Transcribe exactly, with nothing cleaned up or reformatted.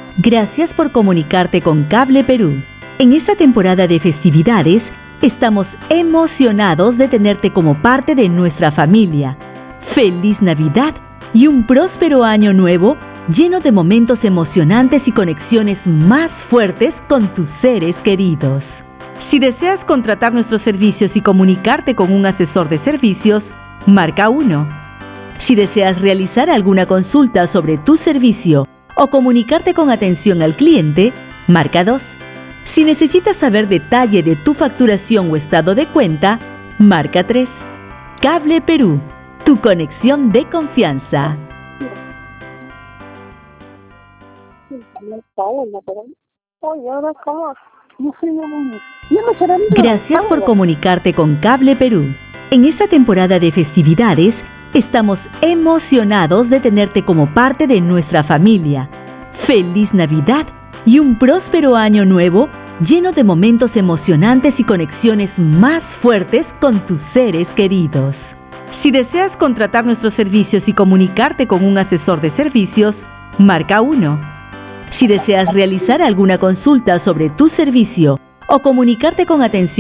Gracias por comunicarte con Cable Perú. En esta temporada de festividades, estamos emocionados de tenerte como parte de nuestra familia. ¡Feliz Navidad y un próspero año nuevo lleno de momentos emocionantes y conexiones más fuertes con tus seres queridos! Si deseas contratar nuestros servicios y comunicarte con un asesor de servicios, marca uno. Si deseas realizar alguna consulta sobre tu servicio o comunicarte con atención al cliente, marca dos. Si necesitas saber detalle de tu facturación o estado de cuenta, marca tres. Cable Perú, tu conexión de confianza. Gracias por comunicarte con Cable Perú. En esta temporada de festividades, estamos emocionados de tenerte como parte de nuestra familia. ¡Feliz Navidad y un próspero año nuevo lleno de momentos emocionantes y conexiones más fuertes con tus seres queridos! Si deseas contratar nuestros servicios y comunicarte con un asesor de servicios, marca uno. Si deseas realizar alguna consulta sobre tu servicio o comunicarte con atención